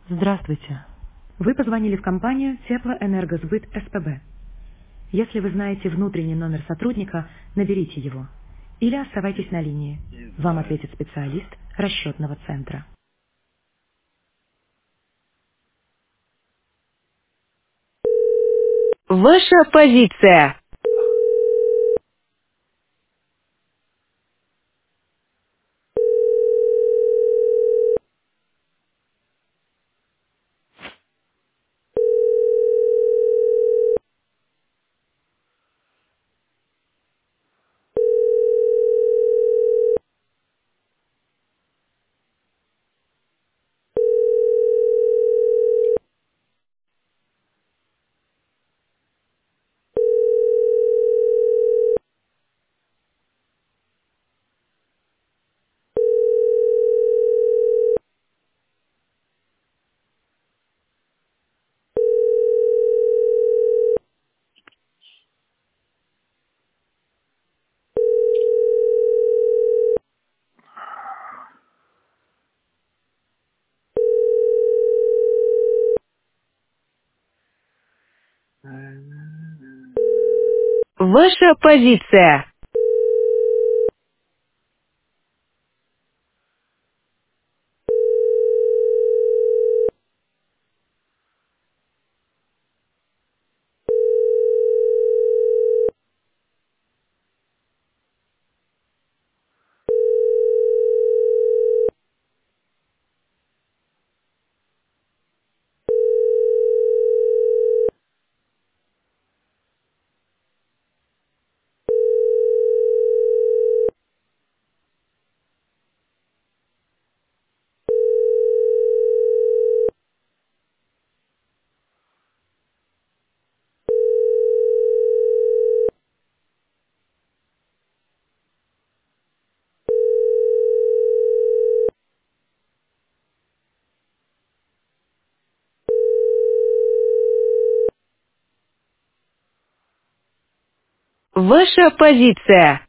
Здравствуйте. Вы позвонили в компанию Теплоэнергосбыт СПБ. Если вы знаете внутренний номер сотрудника, наберите его. Или оставайтесь на линии. Не Вам знаю. ответит специалист расчетного центра. Ваша позиция. Ваша позиция. Ваша позиция.